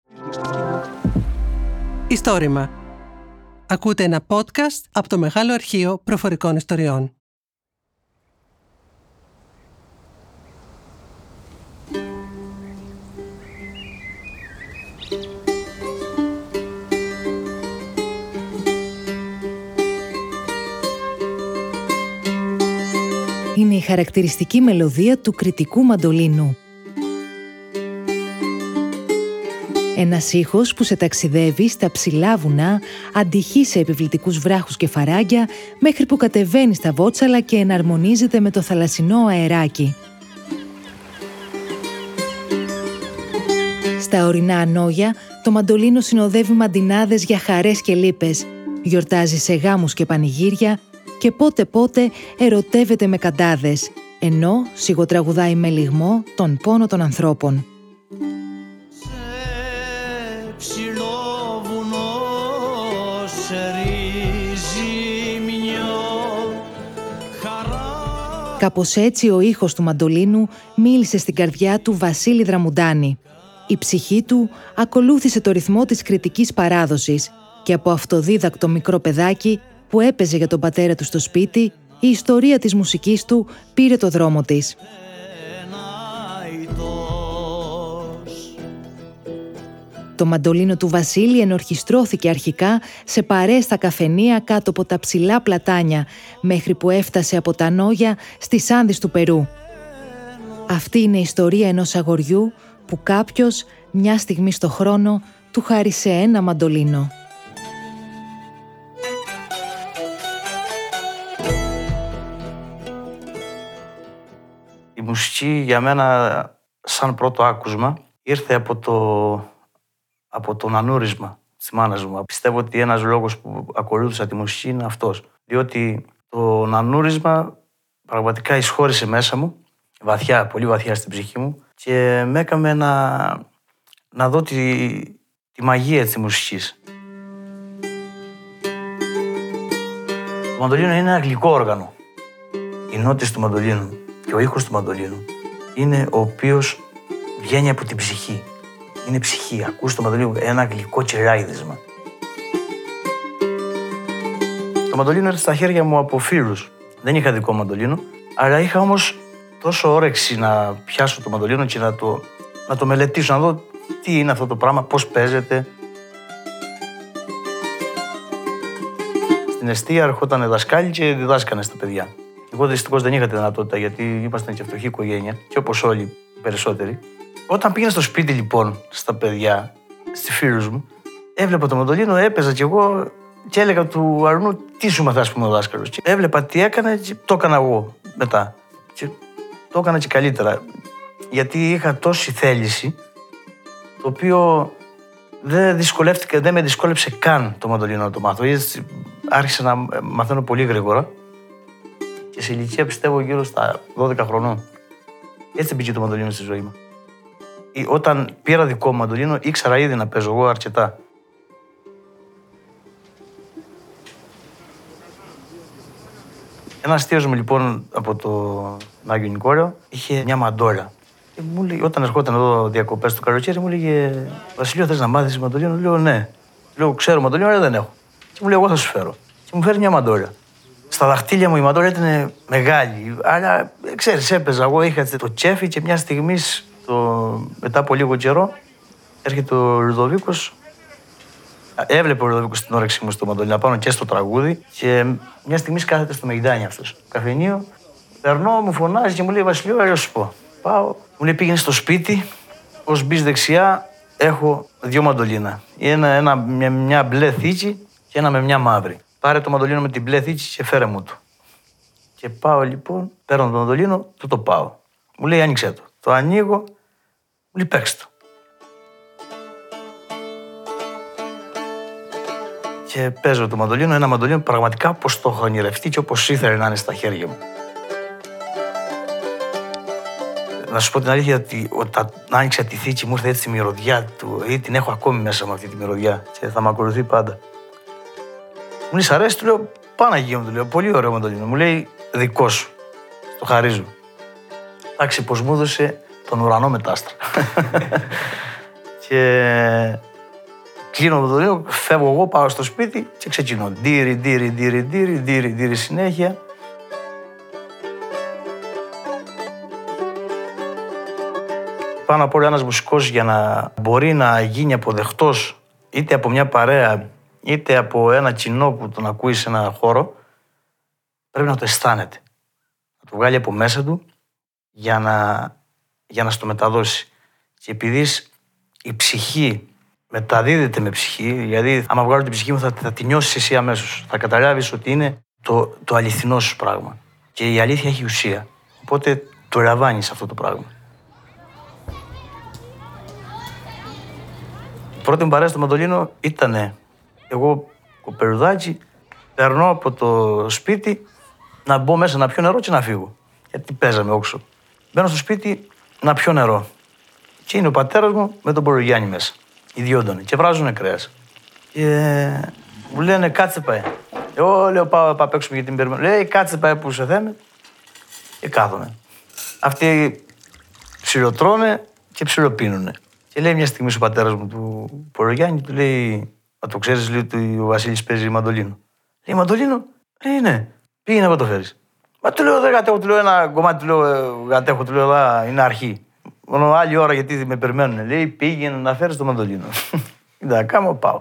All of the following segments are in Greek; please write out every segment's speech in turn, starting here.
Ιστόρημα. Ακούτε ένα podcast από το Μεγάλο Αρχείο Προφορικών Ιστοριών. Είναι η χαρακτηριστική μελωδία του κρητικού μαντολίνου. Ένας ήχος που σε ταξιδεύει στα ψηλά βουνά, αντυχεί σε επιβλητικούς βράχους και φαράγγια, μέχρι που κατεβαίνει στα βότσαλα και εναρμονίζεται με το θαλασσινό αεράκι. Στα ορεινά ανόγια, το μαντολίνο συνοδεύει μαντινάδες για χαρές και λύπες, γιορτάζει σε γάμους και πανηγύρια και πότε-πότε ερωτεύεται με καντάδες, ενώ σιγοτραγουδάει με λυγμό τον πόνο των ανθρώπων. Κάπως έτσι ο ήχος του μαντολίνου μίλησε στην καρδιά του Βασίλη Δραμουντάνη. Η ψυχή του ακολούθησε το ρυθμό της κρητικής παράδοσης και από αυτοδίδακτο μικρό παιδάκι που έπαιζε για τον πατέρα του στο σπίτι, η ιστορία της μουσικής του πήρε το δρόμο της. Το μαντολίνο του Βασίλη ενορχιστρώθηκε αρχικά σε παρέες στα καφενεία κάτω από τα ψηλά πλατάνια, μέχρι που έφτασε από τα Νόγια στις Άνδεις του Περού. Αυτή είναι η ιστορία ενός αγοριού που κάποιος, μια στιγμή στο χρόνο, του χάρισε ένα μαντολίνο. Η μουσική για μένα, σαν πρώτο άκουσμα, ήρθε από το νανούρισμα της μάνας μου. Πιστεύω ότι ένας λόγος που ακολούθησα τη μουσική είναι αυτός. Διότι το νανούρισμα πραγματικά εισχώρησε μέσα μου, βαθιά, πολύ βαθιά στην ψυχή μου, και με έκαμε να δω τη μαγεία της μουσικής. Το μαντολίνο είναι ένα γλυκό όργανο. Οι νότες του μαντολίνου και ο ήχος του μαντολίνου είναι ο οποίος βγαίνει από την ψυχή. Είναι ψυχή. Ακούς το μαντολίνο ένα γλυκό τσιράιδισμα. Το μαντολίνο έρθει στα χέρια μου από φίλους. Δεν είχα δικό μαντολίνο, αλλά είχα όμως τόσο όρεξη να πιάσω το μαντολίνο και να το μελετήσω, να δω τι είναι αυτό το πράγμα, πώς παίζεται. Στην εστία ερχόταν δασκάλοι και διδάσκανε στα παιδιά. Εγώ δυστυχώς δεν είχα τη δυνατότητα, γιατί ήμασταν και φτωχή οικογένεια, και όπως όλοι οι περισσότεροι. Όταν πήγαινα στο σπίτι λοιπόν, στα παιδιά, στις φίλους μου, έβλεπα το μαντολίνο, έπαιζα κι εγώ και έλεγα του Αρνού τι σου μαθάς, πούμε, ο δάσκαλος. Και έβλεπα τι έκανε και το έκανα εγώ μετά. Και το έκανα και καλύτερα. Γιατί είχα τόση θέληση, το οποίο δεν με δυσκόλεψε καν το μαντολίνο να το μάθω. Άρχισα να μαθαίνω πολύ γρήγορα και σε ηλικία πιστεύω γύρω στα 12 χρονών. Έτσι μπήκε το μαντολίνο στη ζωή μου. Όταν πήρα δικό μου μαντολίνο, ήξερα ήδη να παίζω εγώ αρκετά. Ένας θείος μου λοιπόν από το Άγιο Νικόλαο είχε μια μαντόλα. Και μου λέει, όταν ερχόταν εδώ διακοπές το καλοκαίρι, μου έλεγε Βασιλείο, θες να μάθεις μαντολίνο? Λέω ναι. Λέω ξέρω μαντολίνο, αλλά δεν έχω. Και μου λέει, εγώ θα σου φέρω. Και μου φέρει μια μαντόλα. Στα δαχτύλια μου η μαντόλα ήταν μεγάλη, αλλά ξέρεις, έπαιζα. Εγώ είχα το τσέφι και μια στιγμή, μετά από λίγο καιρό, έρχεται ο Λουδοβίκος. Έβλεπε ο Λουδοβίκος την όρεξη μου στο μαντολίνο πάνω και στο τραγούδι. Και μια στιγμή κάθεται στο Μεγιδάνι αυτός. Καφενείο, περνώ, μου φωνάζει και μου λέει Βασιλείο, έλα σου πω. Πάω, μου λέει πήγαινε στο σπίτι, ως μπεις δεξιά, έχω 2 μαντολίνα. Μια μπλε θήκη και ένα με μια μαύρη. Πάρε το μαντολίνο με την μπλε θήκη και φέρε μου το. Και πάω λοιπόν, παίρνω το μαντολίνο, το πάω. Μου λέει άνοιξε το. Το ανοίγω, μου λέει παίξτε το. Και παίζω το μαντολίνο, ένα μαντολίνο πραγματικά όπως το έχω ονειρευτεί και όπως ήθελε να είναι στα χέρια μου. Να σου πω την αλήθεια ότι όταν άνοιξα τη θήκη μου ήρθε έτσι η μυρωδιά του, ή την έχω ακόμη μέσα με αυτή τη μυρωδιά και θα με ακολουθεί πάντα. Μου λέει, σ' αρέσει, του λέω, Παναγία μου, του λέω, πολύ ωραίο μαντολίνο. Μου λέει, δικό σου, το χαρίζω. Εντάξει, πως μου έδωσε τον ουρανό με τ' άστρα. Και κλείνω το μαντολίνο, φεύγω εγώ, πάω στο σπίτι και ξεκινώ. Ντύρι συνέχεια. Πάνω απ' όλα ένας μουσικός για να μπορεί να γίνει αποδεκτός είτε από μια παρέα είτε από ένα κοινό που τον ακούει σε ένα χώρο, πρέπει να το αισθάνεται. Να το βγάλει από μέσα του για να στο μεταδώσει. Και επειδή η ψυχή μεταδίδεται με ψυχή, δηλαδή άμα βγάλω την ψυχή μου θα τη νιώσεις εσύ αμέσως. Θα καταλάβεις ότι είναι το αληθινό σου πράγμα. Και η αλήθεια έχει ουσία. Οπότε το λαμβάνεις αυτό το πράγμα. Η πρώτη μου παρέα στο μαντολίνο ήτανε εγώ κοπελουδάκι, περνώ από το σπίτι να μπω μέσα να πιω νερό και να φύγω. Γιατί παίζαμε όξο. Μπαίνω στο σπίτι να πιω νερό. Και είναι ο πατέρας μου με τον Πορογιάννη μέσα. Οι δυο τον. Και βράζουνε κρέας. Και μου λένε κάτσε πάει. Εγώ λέω πάω απ' έξω γιατί την περιμένω. Λέει κάτσε πάει που σε θέμε. Και κάθομαι. Αυτοί ψιλοτρώνε και ψιλοπίνουνε. Και λέει μια στιγμή ο πατέρας μου του Πορογιάννη, του λέει, μα το ξέρεις, λέει ότι ο Βασίλης παίζει μαντολίνο. Λέει μαντολίνο, λέει ναι. Πήγαινε να το φέρεις. Μα του λέω δεν γατέχω, του λέω ένα κομμάτι, του λέω γατέχω, του λέω είναι αρχή. Μόνο άλλη ώρα γιατί με περιμένουν. Λέει πήγαινε να φέρεις το μαντολίνο. Κοίτα, κάμα πάω.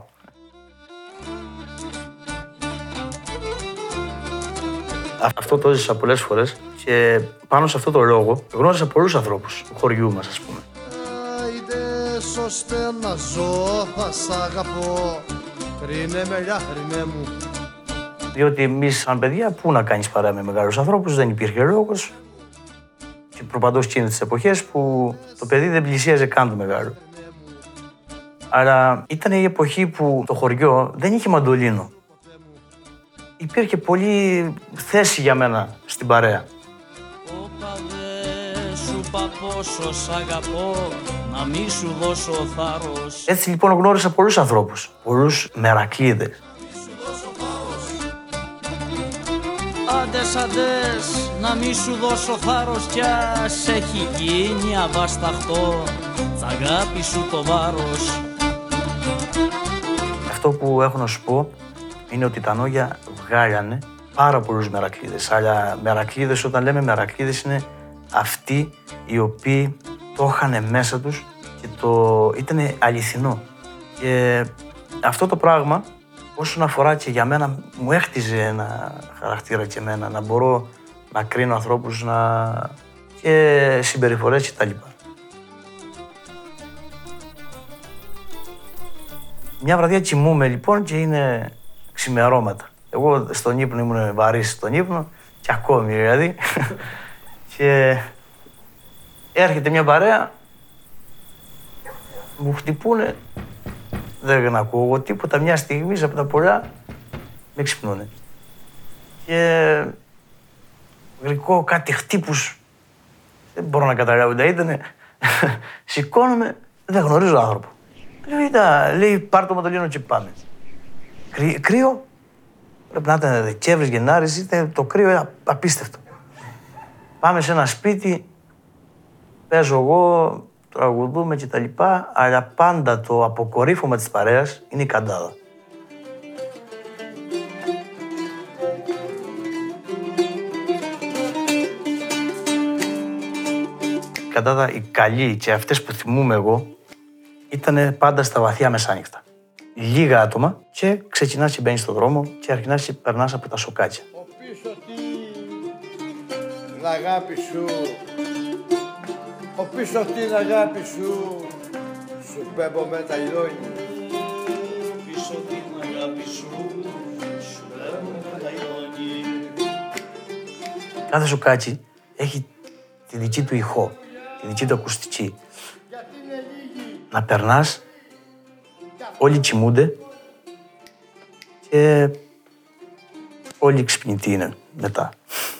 Αυτό το έζησα πολλές φορές και πάνω σε αυτό το λόγο γνώρισα πολλούς ανθρώπους του χωριού μας, ας πούμε. Ώστε να ζω, θα σ' αγαπώ, κρίνε με λιάχρινε μου. Διότι εμείς σαν παιδιά, πού να κάνεις παρέα με μεγάλους ανθρώπους, δεν υπήρχε λόγος. Και προπαντός εκείνες τις εποχές που το παιδί δεν πλησίαζε καν το μεγάλο. Αλλά ήταν η εποχή που το χωριό δεν είχε μαντολίνο. Υπήρχε πολύ θέση για μένα στην παρέα. Πόσο σ' αγαπώ, να μη σου δώσω θάρρος. Έτσι λοιπόν γνώρισα πολλούς ανθρώπους, πολλούς μερακλείδες. Αντες, να μη σου δώσω θάρρος κι ας έχει γίνει αβάσταχτο σ' αγάπη σου το βάρος. Αυτό που έχω να σου πω είναι ότι τα Νόγια βγάλανε πάρα πολλούς μερακλείδες. Αλλά μερακλείδες, όταν λέμε μερακλείδες, είναι αυτοί οι οποίοι το είχαν μέσα τους και ήταν αληθινό. Και αυτό το πράγμα, όσον αφορά και για μένα, μου έχτιζε ένα χαρακτήρα και εμένα, να μπορώ να κρίνω ανθρώπους και συμπεριφορές και τα λοιπά. Μια βραδιά κοιμούμαι λοιπόν και είναι ξημερώματα. Εγώ στον ύπνο ήμουν βαρύς στον ύπνο και ακόμη δηλαδή. Και έρχεται μια παρέα, μου χτυπούνε, δεν ακούω εγώ τίποτα, μια στιγμή από τα πολλά με ξυπνούνε. Και γλυκό κάτι χτύπους, δεν μπορώ να καταλάβω τι ήτανε, σηκώνομαι, δεν γνωρίζω άνθρωπο. Λέει πάρ' το μαντολίνο και πάμε. Κρύο, πρέπει να ήταν Δεκέμβρης, Γενάρης, το κρύο ήταν απίστευτο. Πάμε σε ένα σπίτι, παίζω εγώ, τραγουδούμε και τα λοιπά, αλλά πάντα το αποκορύφωμα της παρέας είναι η καντάδα. Η καντάδα, οι καλοί και αυτές που θυμούμαι εγώ, ήταν πάντα στα βαθιά μεσάνυχτα. Λίγα άτομα και ξεκινάς και μπαίνεις στον δρόμο και αρχινάς και περνάς από τα σοκάκια. Αγάπη σου, ο πίσω την αγάπη σου, σου πέμπω με τα λιόνι. Πίσω την αγάπη σου, σου πέμπω με τα λιόνι. Κάθε σοκάτσι έχει τη δική του ηχό, τη δική του ακουστική. Να περνάς, όλοι κοιμούνται και όλοι ξυπνητοί είναι μετά.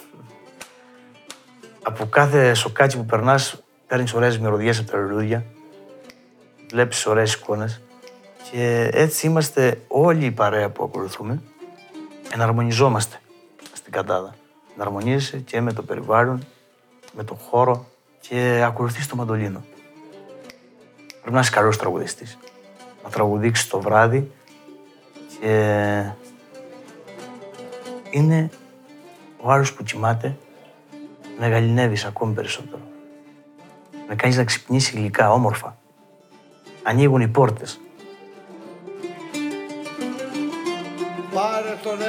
Από κάθε σοκάτσι που περνάς, παίρνεις ωραίες μυρωδιές από τα λουλούδια, βλέπεις ωραίες εικόνες και έτσι είμαστε όλοι η παρέα που ακολουθούμε, εναρμονιζόμαστε στην καντάδα. Εναρμονίζεσαι και με το περιβάλλον, με τον χώρο και ακολουθείς το μαντολίνο. πρέπει να είσαι καλός τραγουδιστής. Να τραγουδήξεις το βράδυ και είναι ο άλλος που κοιμάται να γαληνεύεις ακόμη περισσότερο. Να κάνεις να ξυπνήσει γλυκά, όμορφα. Ανοίγουν οι πόρτες. Πάρε τον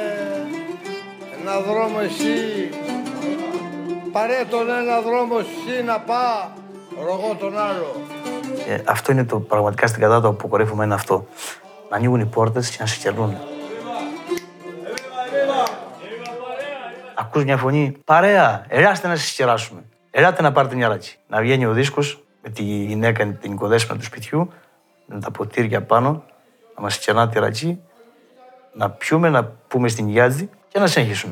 ένα δρόμο εσύ. Πάρε τον ένα δρόμο εσύ να πά. Ρογώ τον άλλο. Αυτό είναι το πραγματικά στην κατάτο που κορύφωμα είναι αυτό. Να ανοίγουν οι πόρτες και να σε κερνούν. Ακούς μια φωνή, παρέα, ελάστε να σας κεράσουμε. Ελάτε να πάρετε μια ράτσι. Να βγαίνει ο δίσκος με τη γυναίκα, την οικοδέσποινα του σπιτιού, με τα ποτήρια πάνω, να μας κερνά τη ρατσί, να πιούμε, να πούμε στην γιάτζη και να συνεχίσουμε.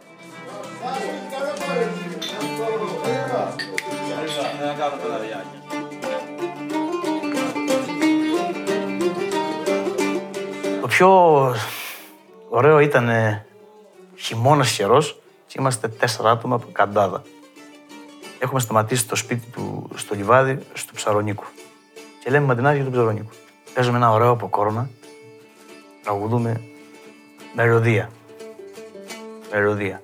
Το πιο ωραίο ήταν χειμώνας καιρός και είμαστε 4 άτομα από Καντάδα. Έχουμε σταματήσει το σπίτι του στο λιβάδι, στο Ψαρονίκου. Και λέμε μαντινάδι για τον Ψαρονίκου. Παίζουμε ένα ωραίο αποκόρνα, τραγουδούμε μελωδία. Μελωδία.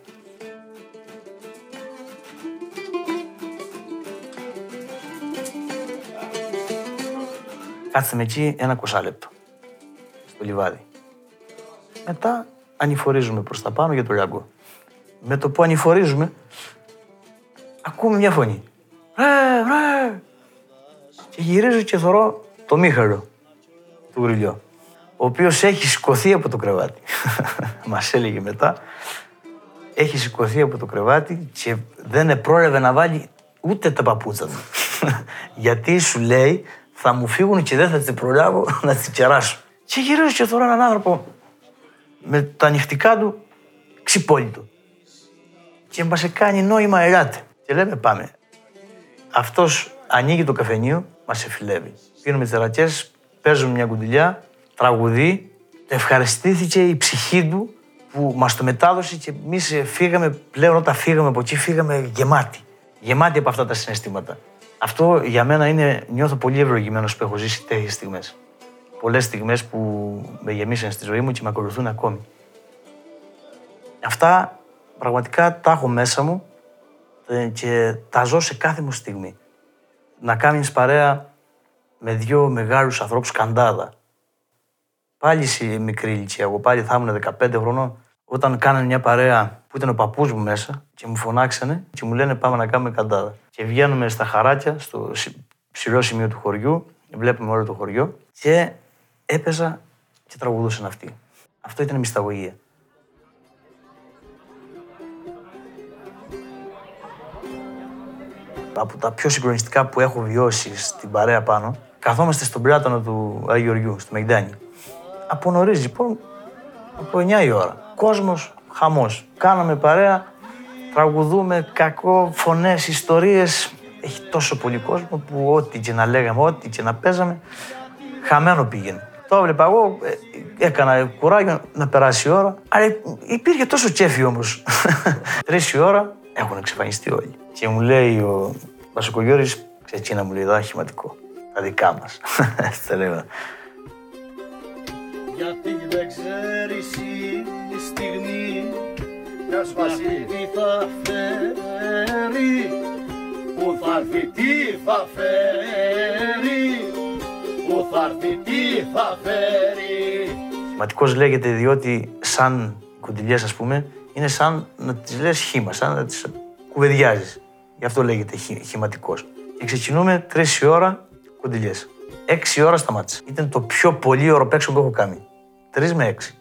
Κάτσαμε εκεί 1 λεπτό, στο λιβάδι. Μετά ανηφορίζουμε προς τα πάνω για το λιάγκο. Με το που ανηφορίζουμε, ακούμε μια φωνή. Ρε! Και γυρίζω και θωρώ το Μίχαλο του Γρυλιό, ο οποίος έχει σηκωθεί από το κρεβάτι. Μας έλεγε μετά, έχει σηκωθεί από το κρεβάτι και δεν πρόλαβε να βάλει ούτε τα παπούτσα του. Γιατί σου λέει, θα μου φύγουν και δεν θα τις προλάβω να τις κεράσω. Και γυρίζω και θωρώ έναν άνθρωπο με τα νυχτικά του ξυπόλυτο. Και μας κάνει νόημα, ελάτε. Και λέμε πάμε. Αυτός ανοίγει το καφενείο, μας εφηλεύει. Πίνουμε τις ρατσιές, παίζουμε μια κουντιλιά, τραγουδεί. Ευχαριστήθηκε η ψυχή του που μας το μετάδωσε και εμείς φύγαμε πλέον, όταν φύγαμε από εκεί, φύγαμε γεμάτοι. Γεμάτοι από αυτά τα συναισθήματα. Αυτό για μένα είναι, νιώθω πολύ ευλογημένος που έχω ζήσει τέτοιες στιγμές. Πολλές στιγμές που με γεμίσαν στη ζωή μου και με ακολουθούν ακόμη. Αυτά πραγματικά τα έχω μέσα μου και τα ζω σε κάθε μου στιγμή. Να κάνεις παρέα με 2 μεγάλους ανθρώπους Καντάδα. Πάλι σε μικρή ηλικία, εγώ πάλι θα ήμουν 15 χρονών. Όταν κάνανε μια παρέα που ήταν ο παππούς μου μέσα και μου φωνάξανε και μου λένε πάμε να κάνουμε Καντάδα. Και βγαίνουμε στα χαράκια, στο ψηλό σημείο του χωριού, βλέπουμε όλο το χωριό και έπαιζα και τραγουδούσαν αυτοί. Αυτό ήταν μυσταγωγία. Από τα πιο συγκλονιστικά που έχω βιώσει στην παρέα πάνω, καθόμαστε στον πλάτανο του Αγίου Γεωργιού, στο Μεγδάνη. Από νωρίς, λοιπόν, από 9 η ώρα. Κόσμος, χαμός. Κάναμε παρέα, τραγουδούμε, κακό, φωνές, ιστορίες. Έχει τόσο πολύ κόσμο που ό,τι και να λέγαμε, ό,τι και να παίζαμε, χαμένο πήγαινε. Το έβλεπα εγώ, έκανα κουράγιο να περάσει η ώρα, αλλά υπήρχε τόσο κέφι όμως. 3 η ώρα έχουν εξαφανιστεί όλοι. Και μου λέει ο Βασοκογιώρης, ξεκίνα μου λέει, εδώ χηματικό. Τα δικά μας. Έτσι λέγα. Γιατί δεν ξέρεις η στιγμή τι θα φέρει, που θα έρθει τι θα φέρει, που θα έρθει τι θα φέρει. Χηματικός λέγεται διότι σαν κοντιλιές, ας πούμε, είναι σαν να τις λες χήμα, σαν να τις κουβεντιάζεις. Γι' αυτό λέγεται χηματικός. Και ξεκινούμε 3 η ώρα κοντιλιές. 6 η ώρα σταμάτησε. Ήταν το πιο πολύ ωραίο παίξιμο που έχω κάνει. 3 με 6.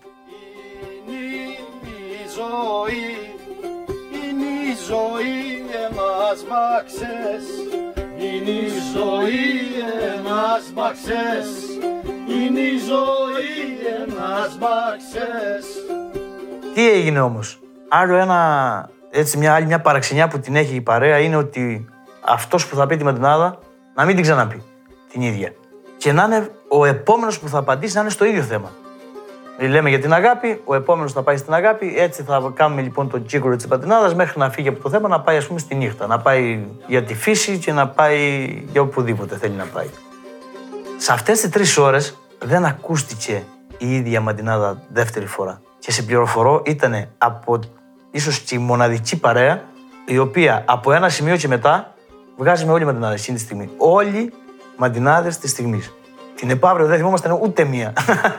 Είναι η ζωή εμάς μάξες, είναι η ζωή εμάς μάξες, είναι η ζωή εμάς μάξες. Τι έγινε όμως? Άλλο ένα, έτσι μια παραξενιά που την έχει η παρέα είναι ότι αυτός που θα πει τη μαντινάδα να μην την ξαναπεί την ίδια. Και να είναι ο επόμενος που θα απαντήσει να είναι στο ίδιο θέμα. Λέμε για την αγάπη, ο επόμενος θα πάει στην αγάπη, έτσι θα κάνουμε λοιπόν τον κύκλο της πατινάδας μέχρι να φύγει από το θέμα, να πάει ας πούμε στη νύχτα, να πάει για τη φύση και να πάει για οπουδήποτε θέλει να πάει. Σε αυτές τις 3 ώρες δεν ακούστηκε η ίδια μαντινάδα δεύτερη φορά. Και σε πληροφορώ, ήταν από ίσως και η μοναδική παρέα η οποία από ένα σημείο και μετά βγάζει με όλοι οι μαντινάδες εκείνη τη στιγμή. Όλοι μαντινάδες της στιγμής. Την επαύριο δεν θυμόμασταν ούτε μία.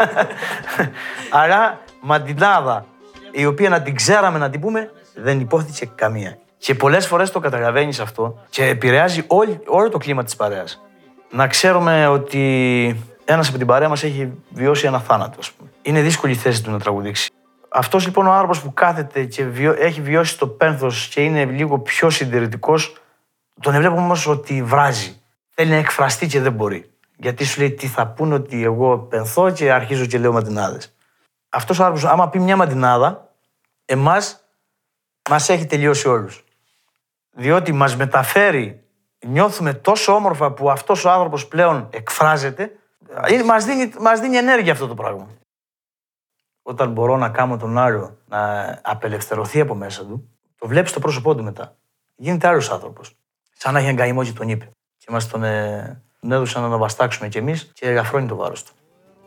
Άρα μαντινάδα η οποία να την ξέραμε να την πούμε δεν υπόθηκε καμία. Και πολλές φορές το καταλαβαίνεις αυτό και επηρεάζει όλο το κλίμα της παρέας. Να ξέρουμε ότι ένας από την παρέα μας έχει βιώσει ένα θάνατο, ας πούμε. Είναι δύσκολη η θέση του να τραγουδήξει. Αυτός λοιπόν ο άνθρωπος που κάθεται και έχει βιώσει το πένθος και είναι λίγο πιο συντηρητικός, τον βλέπουμε όμως ότι βράζει. Θέλει να εκφραστεί και δεν μπορεί. Γιατί σου λέει τι θα πούνε, ότι εγώ πενθώ και αρχίζω και λέω μαντινάδες. Αυτός ο άνθρωπος, άμα πει μια μαντινάδα, εμάς μας έχει τελειώσει όλους. Διότι μας μεταφέρει, νιώθουμε τόσο όμορφα που αυτός ο άνθρωπος πλέον εκφράζεται, μας δίνει ενέργεια αυτό το πράγμα. Όταν μπορώ να κάνω τον άλλο να απελευθερωθεί από μέσα του, το βλέπεις στο πρόσωπό του μετά. Γίνεται άλλος άνθρωπος. Σαν να έχει εγκαημό και τον είπε. Και μας τον έδωσαν να τον βαστάξουμε κι εμείς και ελαφρώνει το βάρος του.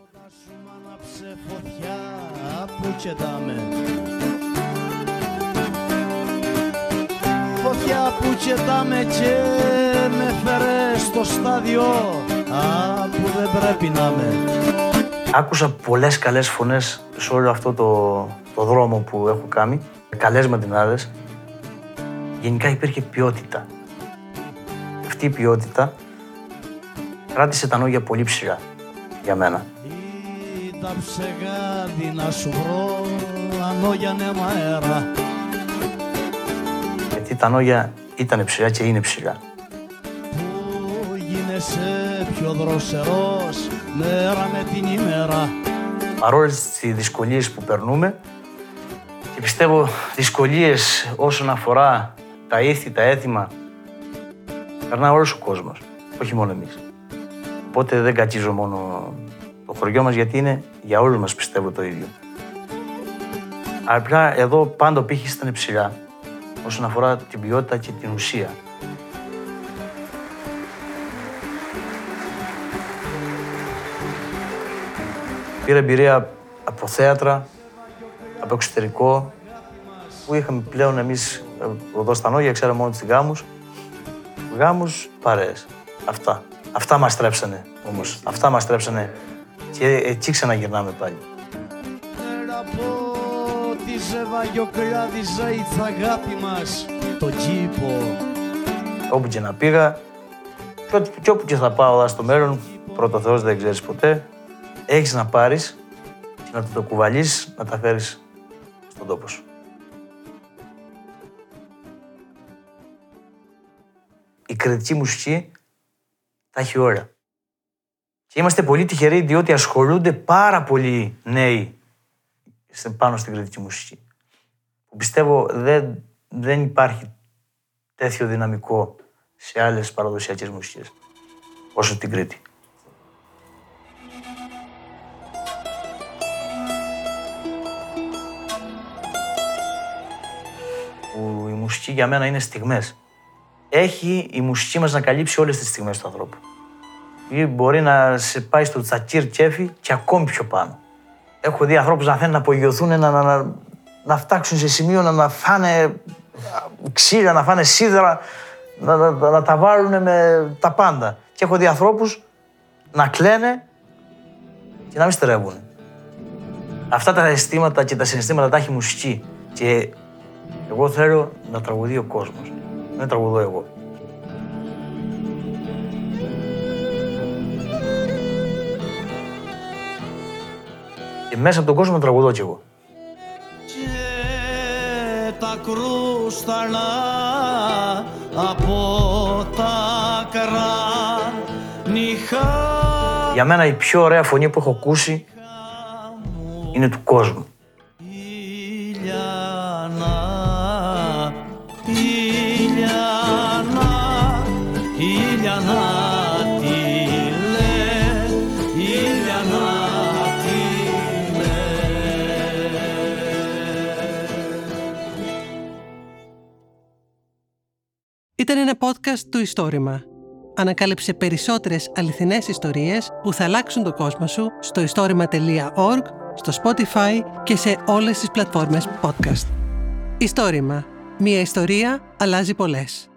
Φωτιά που τσετάμε και με φέρε στο στάδιο που δεν πρέπει να με. Άκουσα πολλές καλές φωνές σε όλο αυτό το δρόμο που έχω κάνει. Καλές μαντινάδες. Γενικά υπήρχε ποιότητα. Αυτή η ποιότητα κράτησε τα νόγια πολύ ψηλά για μένα. Τα ψεγάδι να σου βρω, ανόγια νέμα αέρα. Γιατί τα νόγια ήταν ψηλά και είναι ψηλά. Πού γίνεσαι πιο δροσερός, μέρα με την ημέρα. Παρόλες τις δυσκολίες που περνούμε, και πιστεύω δυσκολίες όσον αφορά τα ήθη, τα έθιμα, περνά όλος ο κόσμος, όχι μόνο εμείς. Οπότε δεν κατσίζω μόνο το χωριό μας, γιατί είναι για όλους μας, πιστεύω, το ίδιο. Απλά εδώ πάντα ο πύχης ήταν ψηλά, όσον αφορά την ποιότητα και την ουσία. Πήρα εμπειρία από θέατρα, από εξωτερικό, που είχαμε πλέον εμείς εδώ στα νόγια, ξέραμε μόνο τις γάμους. Γάμους, παρέες. Αυτά μας τρέψανε όμως. Αυτά μας τρέψανε και εκεί ξαναγυρνάμε πάλι. Πέρα από τη ζεβαγιοκλάδιζα η αγάπη μας, το κήπο. Όπου και να πήγα, και όπου και θα πάω εδώ στο μέλλον, πρώτο Θεός δεν ξέρεις ποτέ, έχεις να πάρεις και να το κουβαλείς, να τα φέρεις στον τόπο σου. Η κριτική μουσική τα έχει όλα. Και είμαστε πολύ τυχεροί, διότι ασχολούνται πάρα πολλοί νέοι πάνω στην κριτική μουσική. Που πιστεύω δεν υπάρχει τέτοιο δυναμικό σε άλλες παραδοσιακές μουσικές, όσο την Κρήτη. Που η μουσική για μένα είναι στιγμές. Έχει η μουσική μας να καλύψει όλες τις στιγμές του ανθρώπου. Ή μπορεί να σε πάει στο τσακίρ κέφι και ακόμη πιο πάνω. Έχω δει ανθρώπους να θέλουν να απογειωθούν, να φτάξουν σε σημείο να φάνε ξύλα, να φάνε σίδερα, να τα βάλουν με τα πάντα. Και έχω δει ανθρώπους να κλαίνε και να μην στερεύουν. Αυτά τα αισθήματα και τα συναισθήματα τα έχει η μουσική. Και εγώ θέλω να τραγουδεί ο κόσμος. Δεν τραγουδώ εγώ. Και μέσα από τον κόσμο τραγουδώ κι εγώ. Και τα κρούσταλα από τα κράνιχα. Για μένα η πιο ωραία φωνή που έχω ακούσει είναι του κόσμου. Ήταν ένα podcast του Ιστόρημα. ανακάλυψε περισσότερες αληθινές ιστορίες που θα αλλάξουν τον κόσμο σου στο ιστορημα.org, στο Spotify και σε όλες τις πλατφόρμες podcast. Ιστορημα. Μία ιστορία αλλάζει πολλές.